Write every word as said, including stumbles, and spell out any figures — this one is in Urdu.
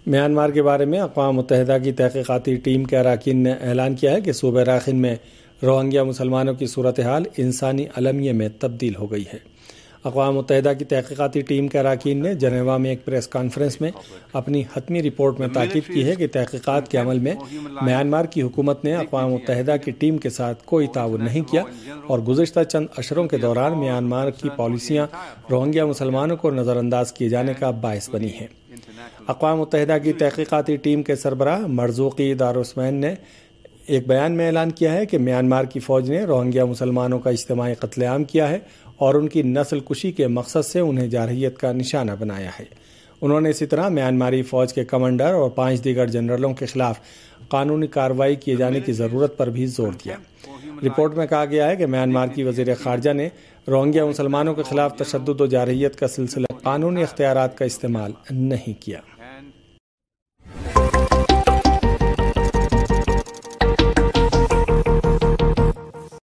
میانمار کے بارے میں اقوام متحدہ کی تحقیقاتی ٹیم کے اراکین نے اعلان کیا ہے کہ صوبہ راکھین میں روہنگیا مسلمانوں کی صورتحال انسانی المیہ میں تبدیل ہو گئی ہے۔ اقوام متحدہ کی تحقیقاتی ٹیم کے اراکین نے جنیوا میں ایک پریس کانفرنس میں اپنی حتمی رپورٹ میں تاکید کی ہے کہ تحقیقات کے عمل میں میانمار کی حکومت نے اقوام متحدہ کی ٹیم کے ساتھ کوئی تعاون نہیں کیا اور گزشتہ چند اشروں کے دوران میانمار کی پالیسیاں روہنگیا مسلمانوں کو نظر انداز کیے جانے کا باعث بنی ہیں۔ اقوام متحدہ کی تحقیقاتی ٹیم کے سربراہ مرزوقی دارالعثمان نے ایک بیان میں اعلان کیا ہے کہ میانمار کی فوج نے روہنگیا مسلمانوں کا اجتماعی قتل عام کیا ہے اور ان کی نسل کشی کے مقصد سے انہیں جارحیت کا نشانہ بنایا ہے۔ انہوں نے اسی طرح میانماری فوج کے کمانڈر اور پانچ دیگر جنرلوں کے خلاف قانونی کارروائی کیے جانے کی ضرورت پر بھی زور دیا۔ رپورٹ میں کہا گیا ہے کہ میانمار کی وزیر خارجہ نے روہنگیا مسلمانوں کے خلاف تشدد و جارحیت کا سلسلہ قانونی اختیارات کا استعمال نہیں کیا۔